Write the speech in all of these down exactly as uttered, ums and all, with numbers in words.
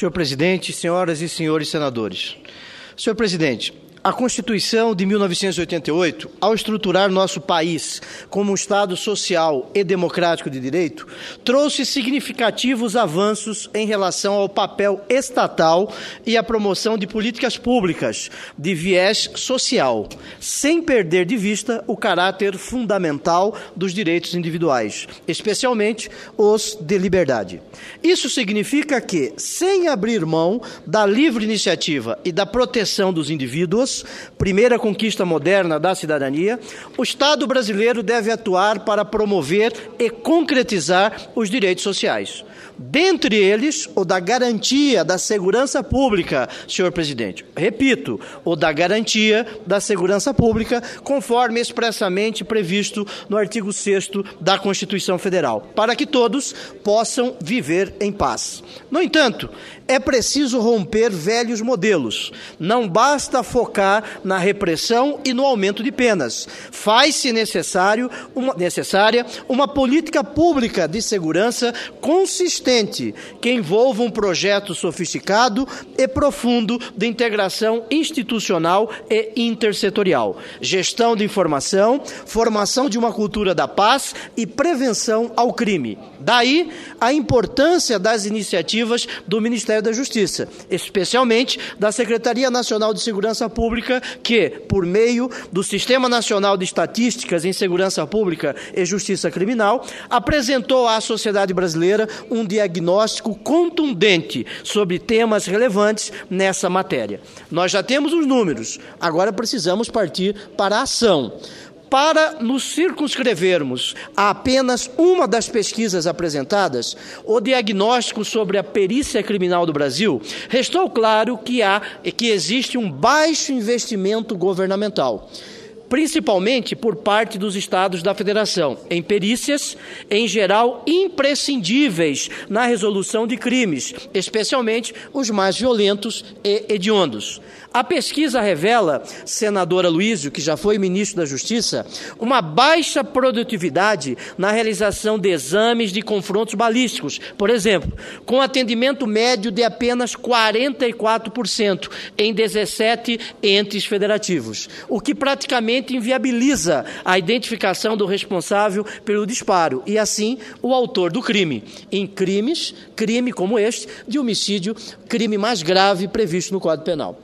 Senhor presidente, senhoras e senhores senadores. Senhor presidente, a Constituição de mil novecentos e oitenta e oito, ao estruturar nosso país como um Estado social e democrático de direito, trouxe significativos avanços em relação ao papel estatal e à promoção de políticas públicas de viés social, sem perder de vista o caráter fundamental dos direitos individuais, especialmente os de liberdade. Isso significa que, sem abrir mão da livre iniciativa e da proteção dos indivíduos, primeira conquista moderna da cidadania, o Estado brasileiro deve atuar para promover e concretizar os direitos sociais. Dentre eles, o da garantia da segurança pública, senhor presidente. Repito, o da garantia da segurança pública, conforme expressamente previsto no artigo sexto da Constituição Federal, para que todos possam viver em paz. No entanto, é preciso romper velhos modelos. Não basta focar na repressão e no aumento de penas. Faz-se necessário uma, necessária uma política pública de segurança consistente, que envolva um projeto sofisticado e profundo de integração institucional e intersetorial, gestão de informação, formação de uma cultura da paz e prevenção ao crime. Daí a importância das iniciativas do Ministério da Justiça, especialmente da Secretaria Nacional de Segurança Pública, que, por meio do Sistema Nacional de Estatísticas em Segurança Pública e Justiça Criminal, apresentou à sociedade brasileira um diagnóstico contundente sobre temas relevantes nessa matéria. Nós já temos os números, agora precisamos partir para a ação. Para nos circunscrevermos a apenas uma das pesquisas apresentadas, o diagnóstico sobre a perícia criminal do Brasil, restou claro que há que existe um baixo investimento governamental, principalmente por parte dos estados da federação, em perícias, em geral, imprescindíveis na resolução de crimes, especialmente os mais violentos e hediondos. A pesquisa revela, senadora Luizio, que já foi ministro da Justiça, uma baixa produtividade na realização de exames de confrontos balísticos, por exemplo, com atendimento médio de apenas quarenta e quatro por cento em dezessete entes federativos, o que praticamente inviabiliza a identificação do responsável pelo disparo e, assim, o autor do crime. Em crimes, crime como este, de homicídio, crime mais grave previsto no Código Penal.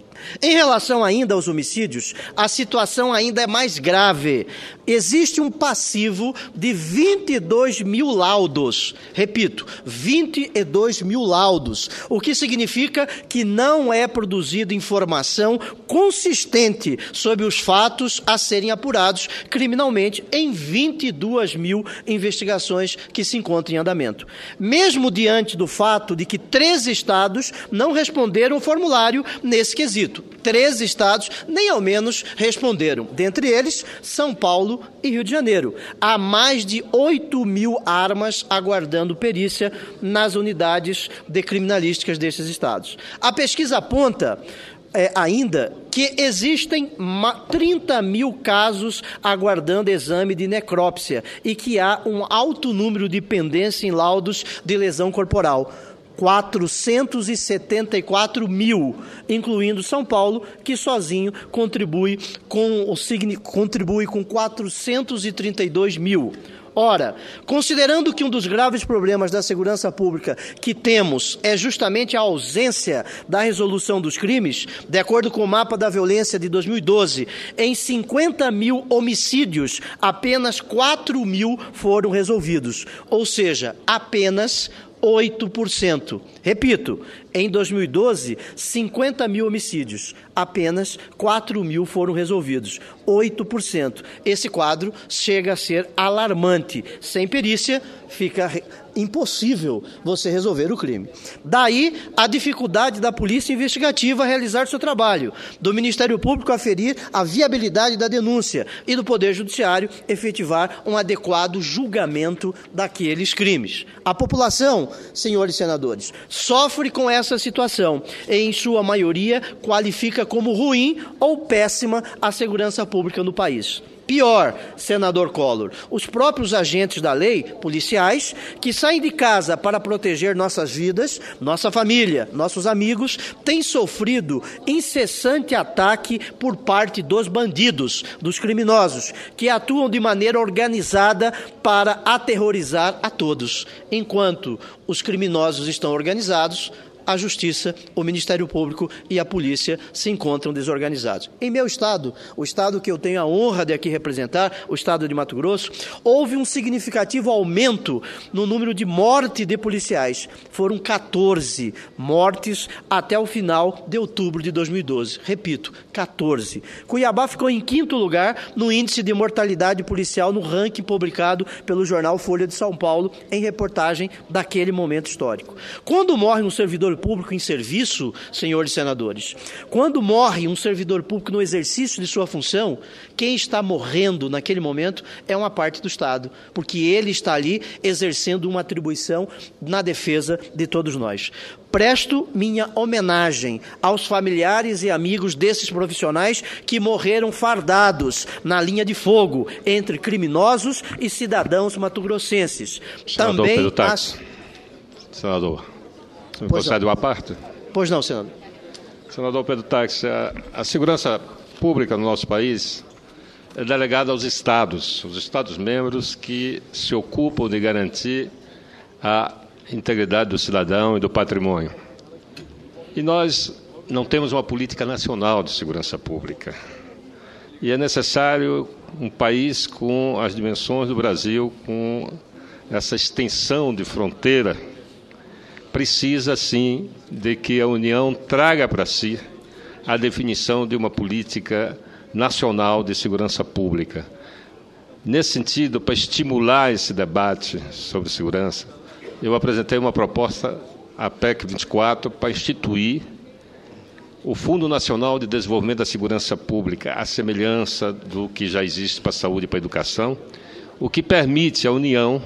Em relação ainda aos homicídios, a situação ainda é mais grave. Existe um passivo de vinte e dois mil laudos. Repito, vinte e dois mil laudos, o que significa que não é produzida informação consistente sobre os fatos a serem apurados criminalmente em vinte e duas mil investigações que se encontram em andamento. Mesmo diante do fato de que treze estados não responderam o formulário nesse quesito. Três estados, nem ao menos, responderam. Dentre eles, São Paulo e Rio de Janeiro. Há mais de oito mil armas aguardando perícia nas unidades de criminalísticas desses estados. A pesquisa aponta É, ainda que existem trinta mil casos aguardando exame de necrópsia e que há um alto número de pendência em laudos de lesão corporal. quatrocentos e setenta e quatro mil, incluindo São Paulo, que sozinho contribui com, o, contribui com quatrocentos e trinta e dois mil. Ora, considerando que um dos graves problemas da segurança pública que temos é justamente a ausência da resolução dos crimes, de acordo com o mapa da violência de dois mil e doze, em cinquenta mil homicídios, apenas quatro mil foram resolvidos, ou seja, apenas oito por cento. Repito, em dois mil e doze, cinquenta mil homicídios, apenas quatro mil foram resolvidos, oito por cento. Esse quadro chega a ser alarmante. Sem perícia, fica impossível você resolver o crime. Daí a dificuldade da polícia investigativa a realizar seu trabalho, do Ministério Público aferir a viabilidade da denúncia e do Poder Judiciário efetivar um adequado julgamento daqueles crimes. A população, senhores senadores, sofre com essa situação e, em sua maioria, qualifica como ruim ou péssima a segurança pública no país. Pior, senador Collor, os próprios agentes da lei, policiais, que saem de casa para proteger nossas vidas, nossa família, nossos amigos, têm sofrido incessante ataque por parte dos bandidos, dos criminosos, que atuam de maneira organizada para aterrorizar a todos. Enquanto os criminosos estão organizados, a Justiça, o Ministério Público e a Polícia se encontram desorganizados. Em meu estado, o estado que eu tenho a honra de aqui representar, o estado de Mato Grosso, houve um significativo aumento no número de mortes de policiais. Foram quatorze mortes até o final de outubro de dois mil e doze. Repito, quatorze. Cuiabá ficou em quinto lugar no índice de mortalidade policial no ranking publicado pelo jornal Folha de São Paulo em reportagem daquele momento histórico. Quando morre um servidor público em serviço, senhores senadores, quando morre um servidor público no exercício de sua função, quem está morrendo naquele momento é uma parte do Estado, porque ele está ali exercendo uma atribuição na defesa de todos nós. Presto minha homenagem aos familiares e amigos desses profissionais que morreram fardados na linha de fogo entre criminosos e cidadãos matogrossenses. Senador Também Pedro Táxi. as... Senador. Você Pois concede não. uma parte? Pois não, senador. Senador Pedro Táxi, a, a segurança pública no nosso país é delegada aos estados, os estados-membros que se ocupam de garantir a integridade do cidadão e do patrimônio. E nós não temos uma política nacional de segurança pública. E é necessário um país com as dimensões do Brasil, com essa extensão de fronteira, precisa, sim, de que a União traga para si a definição de uma política nacional de segurança pública. Nesse sentido, para estimular esse debate sobre segurança, eu apresentei uma proposta, a P E C vinte e quatro, para instituir o Fundo Nacional de Desenvolvimento da Segurança Pública, à semelhança do que já existe para a saúde e para a educação, o que permite à União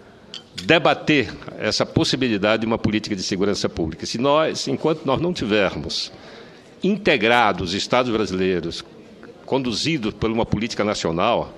debater essa possibilidade de uma política de segurança pública. Se nós, enquanto nós não tivermos integrados os estados brasileiros, conduzidos por uma política nacional,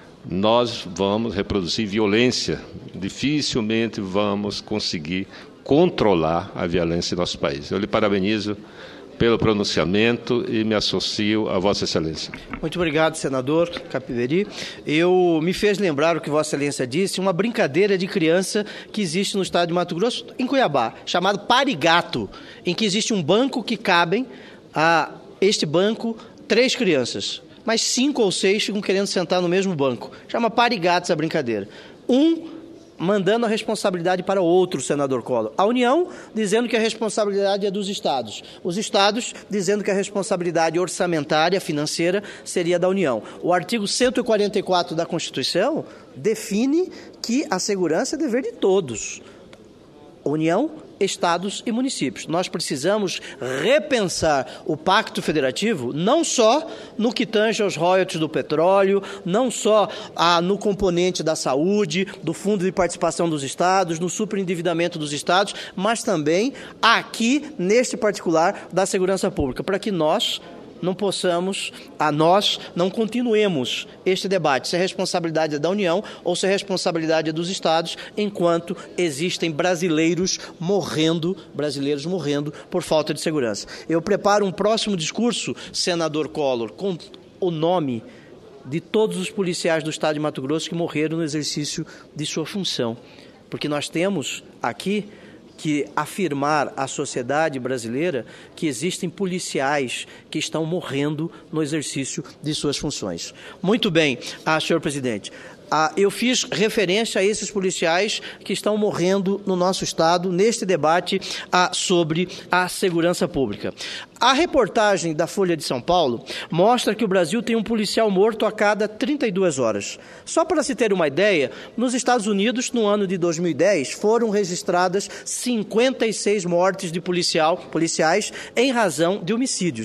nós vamos reproduzir violência. Dificilmente vamos conseguir controlar a violência em nosso país. Eu lhe parabenizo pelo pronunciamento e me associo a Vossa Excelência. Muito obrigado, senador Capiberi. Eu me fez lembrar o que Vossa Excelência disse, uma brincadeira de criança que existe no estado de Mato Grosso, em Cuiabá, chamado parigato, em que existe um banco que cabem a este banco três crianças, mas cinco ou seis ficam querendo sentar no mesmo banco. Chama parigato essa brincadeira. Um mandando a responsabilidade para outro, senador Collor. A União dizendo que a responsabilidade é dos estados. Os estados dizendo que a responsabilidade orçamentária, financeira, seria da União. O artigo cento e quarenta e quatro da Constituição define que a segurança é dever de todos. União, estados e municípios. Nós precisamos repensar o Pacto Federativo, não só no que tange aos royalties do petróleo, não só ah, no componente da saúde, do Fundo de Participação dos Estados, no superendividamento dos Estados, mas também aqui, neste particular, da segurança pública, para que nós não possamos, a nós, não continuemos este debate, se a responsabilidade é da União ou se a responsabilidade é dos Estados, enquanto existem brasileiros morrendo, brasileiros morrendo por falta de segurança. Eu preparo um próximo discurso, senador Collor, com o nome de todos os policiais do estado de Mato Grosso que morreram no exercício de sua função, porque nós temos aqui que afirmar à sociedade brasileira que existem policiais que estão morrendo no exercício de suas funções. Muito bem, ah, senhor presidente. Ah, eu fiz referência a esses policiais que estão morrendo no nosso estado neste debate ah, sobre a segurança pública. A reportagem da Folha de São Paulo mostra que o Brasil tem um policial morto a cada trinta e duas horas. Só para se ter uma ideia, nos Estados Unidos, no ano de dois mil e dez, foram registradas cinquenta e seis mortes de policial, policiais em razão de homicídios.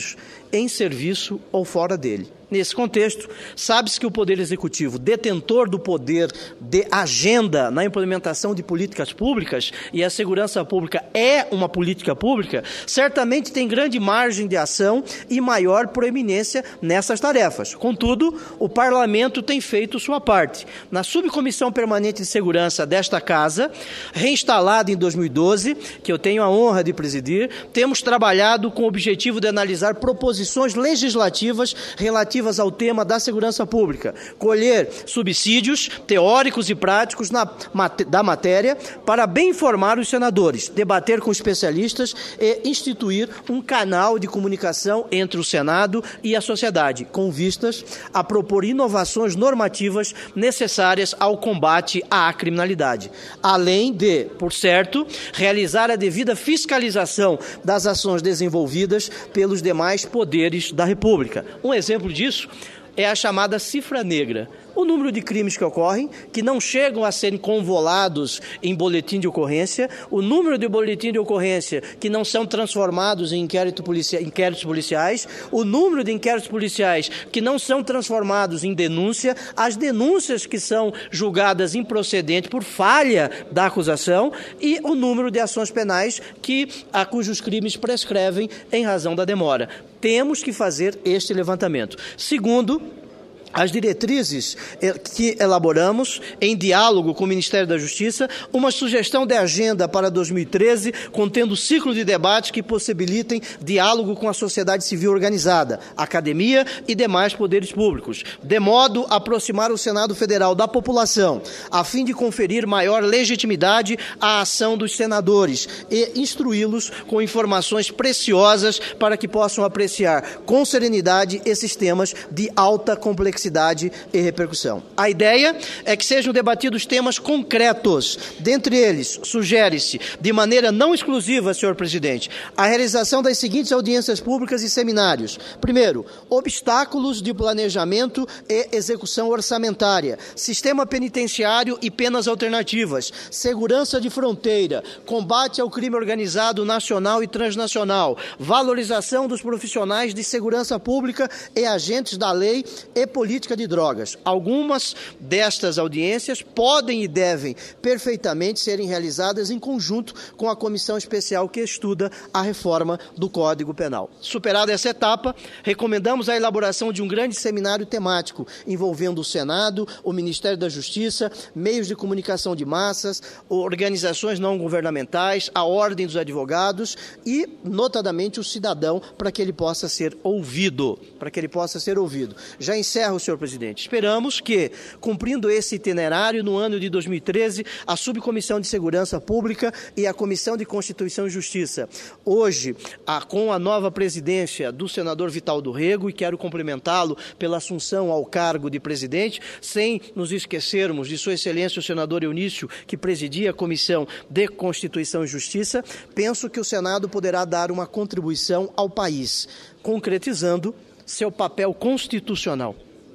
em serviço ou fora dele. Nesse contexto, sabe-se que o Poder Executivo, detentor do poder de agenda na implementação de políticas públicas, e a segurança pública é uma política pública, certamente tem grande margem de ação e maior proeminência nessas tarefas. Contudo, o Parlamento tem feito sua parte. Na Subcomissão Permanente de Segurança desta Casa, reinstalada em dois mil e doze, que eu tenho a honra de presidir, temos trabalhado com o objetivo de analisar proposições legislativas relativas ao tema da segurança pública, colher subsídios teóricos e práticos na, da matéria para bem informar os senadores, debater com especialistas e instituir um canal de comunicação entre o Senado e a sociedade, com vistas a propor inovações normativas necessárias ao combate à criminalidade, além de, por certo, realizar a devida fiscalização das ações desenvolvidas pelos demais poderes da República. Um exemplo disso é a chamada cifra negra. O número de crimes que ocorrem, que não chegam a serem convolados em boletim de ocorrência, o número de boletim de ocorrência que não são transformados em inquérito policia- inquéritos policiais, o número de inquéritos policiais que não são transformados em denúncia, as denúncias que são julgadas improcedentes por falha da acusação e o número de ações penais que, a cujos crimes prescrevem em razão da demora. Temos que fazer este levantamento. Segundo, as diretrizes que elaboramos, em diálogo com o Ministério da Justiça, uma sugestão de agenda para dois mil e treze, contendo ciclo de debate que possibilitem diálogo com a sociedade civil organizada, academia e demais poderes públicos, de modo a aproximar o Senado Federal da população, a fim de conferir maior legitimidade à ação dos senadores e instruí-los com informações preciosas para que possam apreciar com serenidade esses temas de alta complexidade e repercussão. A ideia é que sejam debatidos temas concretos. Dentre eles, sugere-se, de maneira não exclusiva, senhor presidente, a realização das seguintes audiências públicas e seminários. Primeiro, obstáculos de planejamento e execução orçamentária, sistema penitenciário e penas alternativas, segurança de fronteira, combate ao crime organizado nacional e transnacional, valorização dos profissionais de segurança pública e agentes da lei e política política de drogas. Algumas destas audiências podem e devem perfeitamente serem realizadas em conjunto com a comissão especial que estuda a reforma do Código Penal. Superada essa etapa, recomendamos a elaboração de um grande seminário temático envolvendo o Senado, o Ministério da Justiça, meios de comunicação de massas, organizações não governamentais, a Ordem dos Advogados e, notadamente, o cidadão, para que ele possa ser ouvido, para que ele possa ser ouvido. Já encerro, senhor presidente. Esperamos que, cumprindo esse itinerário, no ano de dois mil e treze, a Subcomissão de Segurança Pública e a Comissão de Constituição e Justiça, hoje, a, com a nova presidência do senador Vital do Rego, e quero cumprimentá-lo pela assunção ao cargo de presidente, sem nos esquecermos de Sua Excelência o senador Eunício, que presidia a Comissão de Constituição e Justiça, penso que o Senado poderá dar uma contribuição ao país, concretizando seu papel constitucional.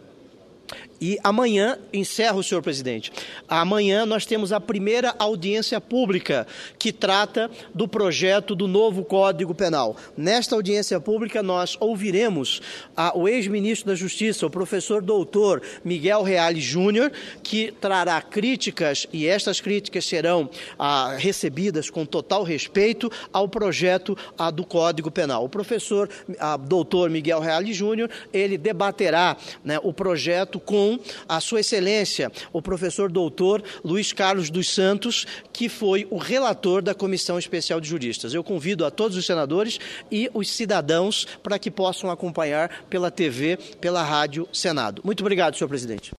E amanhã, encerro, senhor presidente, amanhã nós temos a primeira audiência pública que trata do projeto do novo Código Penal. Nesta audiência pública nós ouviremos a, o ex-ministro da Justiça, o professor doutor Miguel Reale Júnior, que trará críticas, e estas críticas serão ah, recebidas com total respeito ao projeto ah, do Código Penal. O professor ah, doutor Miguel Reale Júnior, ele debaterá, né, o projeto com a Sua Excelência, o professor doutor Luiz Carlos dos Santos, que foi o relator da Comissão Especial de Juristas. Eu convido a todos os senadores e os cidadãos para que possam acompanhar pela T V, pela Rádio Senado. Muito obrigado, senhor presidente.